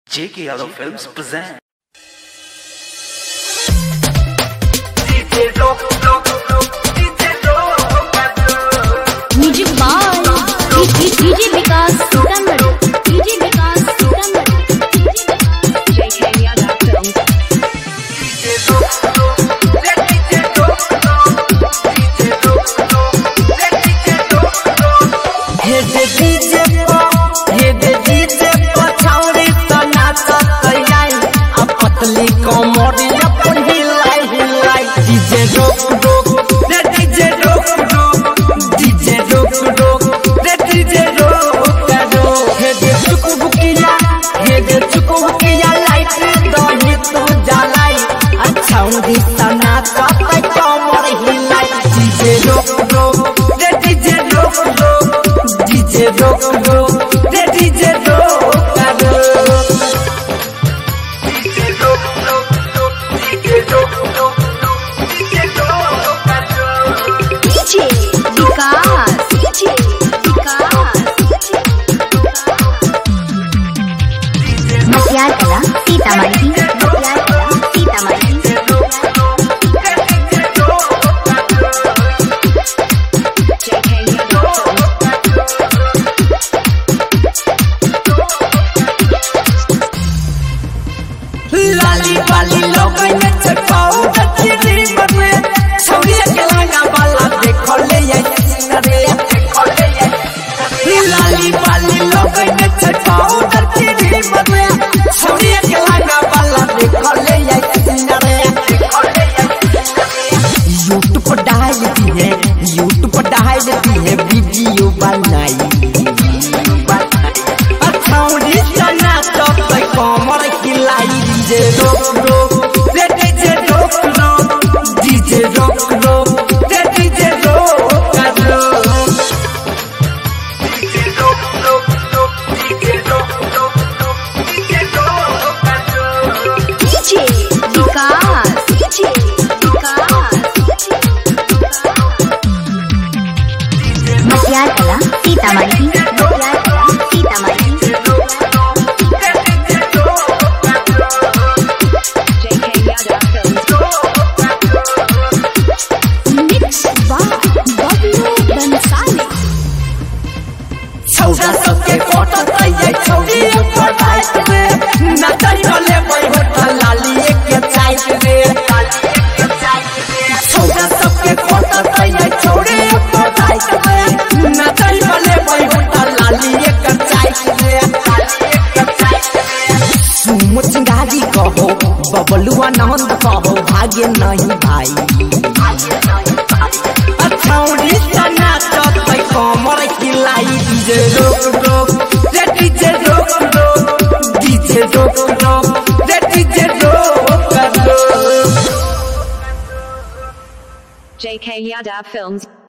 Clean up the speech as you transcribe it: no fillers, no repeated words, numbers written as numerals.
J.K. Yadav Films present. Music by DJ Vikas Sitamarhi. DJ Vikas Sitamarhi. J.K. Yadav Films. लाली वाली लोगन में चपाऊ दक्षिणी बने छौरिया के लगा वाला देखो ले रे लाली वाली लोगन में चपाऊ दक्षिणी बने छौरिया के लगा वाला देखो ले रे YouTube पर डाल दी है वीडियो बनाई छौरी सना तो कमर हिलाई DJ rock DJ rock DJ rock DJ छौरा सबके फोटो तैयार छौरी ऊपर लाइट रे नचरी वाले कोई होटल लाली के चाइट रे छौरा सबके फोटो तैयार छौरी ऊपर लाइट रे नचरी वाले कोई होटल लाली के चाइट रे सुमो चिंगारी कहो बबलुआ नंद कहो भाग्य नहीं भाई छौरी सना तो कमर हिलाई DJ rock DJ rock J.K. Yadav Films.